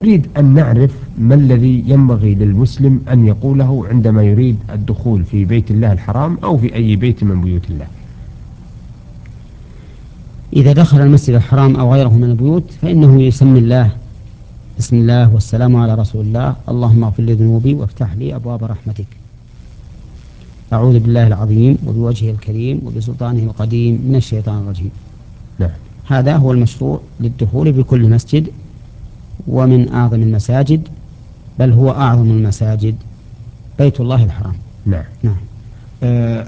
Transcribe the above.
نريد أن نعرف ما الذي ينبغي للمسلم أن يقوله عندما يريد الدخول في بيت الله الحرام أو في أي بيت من بيوت الله. إذا دخل المسجد الحرام أو غيره من البيوت فإنه يسمي الله، بسم الله والسلام على رسول الله، اللهم اغفر لي ذنوبي وافتح لي أبواب رحمتك، أعوذ بالله العظيم وبوجهه الكريم وبسلطانه القديم من الشيطان الرجيم. نعم. هذا هو المشروع للدخول بكل مسجد، ومن أعظم المساجد، بل هو أعظم المساجد، بيت الله الحرام. نعم. نعم.